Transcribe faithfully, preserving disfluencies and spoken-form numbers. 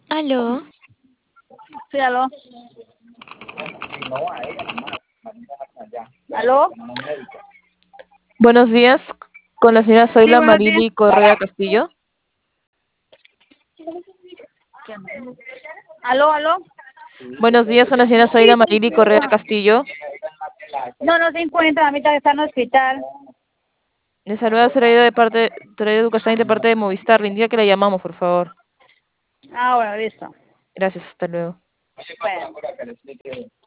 Aló, Sí, aló. ¿Aló? Buenos días, con la señora Sí, Zoila buenos días. Marili Correa Castillo. ¿Aló, aló? Buenos días, con la señora Zoila Marili Correa Castillo. No, no se encuentra, ahorita está en el hospital. Le saluda Zoraida de parte, Zoraida Ducastain de parte de Movistar. Le indica que la llamamos, por favor. Ah, bueno, listo. Gracias, hasta luego. Bueno.